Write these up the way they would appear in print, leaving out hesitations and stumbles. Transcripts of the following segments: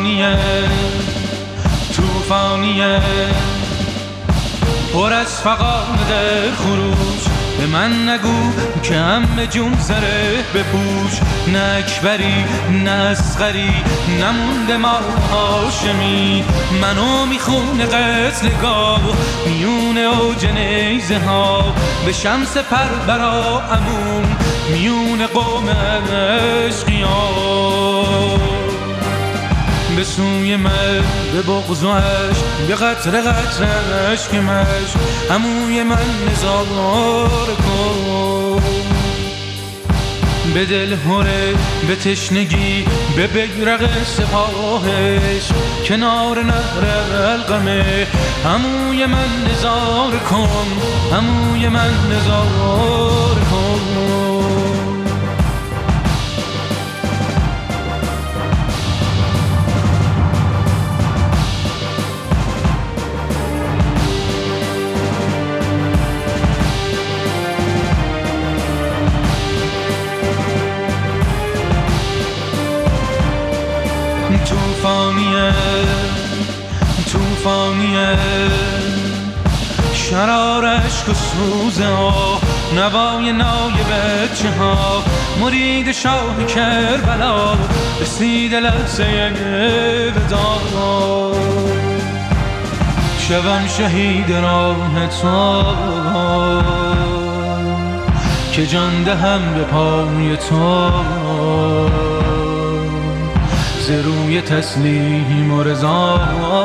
توفانیه پر از فقاد خروش. به من نگو که همه جون زره بپوش، نه اکبری نه اصغری نمونده ما هاشمی. منو میخونه قتلگاه میون اوج نیزه ها، به شمس پر برا عموم میون قوم عشقیان. به سوی من به بغض و عشق، به قطره قطره عشقمش عموی من نزار کن. به دل هره به تشنگی به بیرق سپاهش، کنار نهر القمه عموی من نزار کن، عموی من نزار کن. توفانیه شرار عشق و سوزه ها، نوای نای بچه ها، مرید شاه کربلا رسید لحظه ودا. شوم شهید راه تو که جان دهم به پای تو، ز روی تسلیم و رضا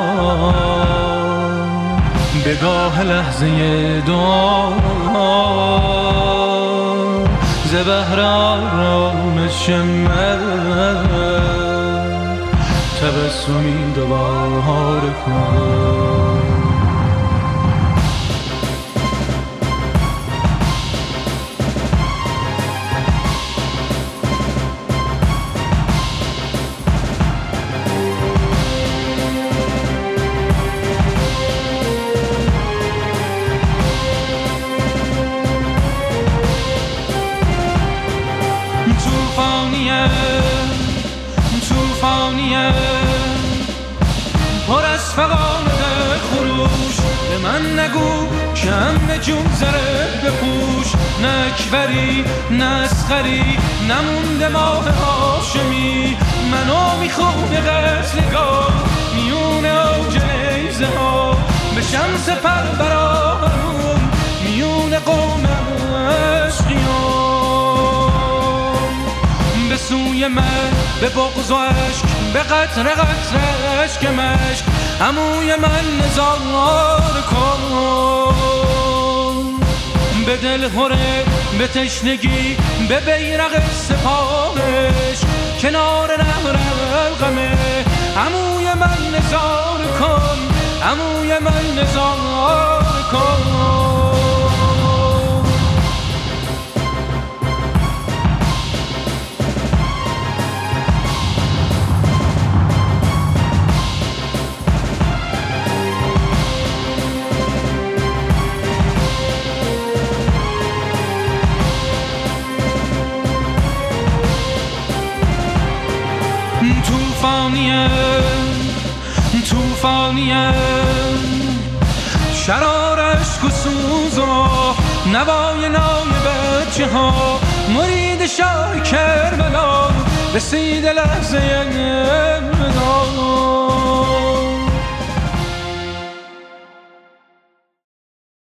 به گاه لحظه دعا. ز بحر آرامش من تبسمی دوباره کن. توفانیه پر از فقاد خروش. به من نگو که همه جون زره بپوش، نه اکبری نه اصغری نمونده ماه هاشمی. منو میخونه قتلگاه میون اوج نیزه ها، به شمس پر برامون میون قوم عشقیان. به سوی من به بغض و عشق، به قطره قطره عشق مشق عموی من نزار کن. به دل هره به تشنگی به بیرق سپاهش، کنار نهر القمه عموی من نزار کن، عموی من نزار کن. توفانیه شرار عشق و سوز و نوای نای بچه ها، مرید شاه کربلا رسید لحظه ودا.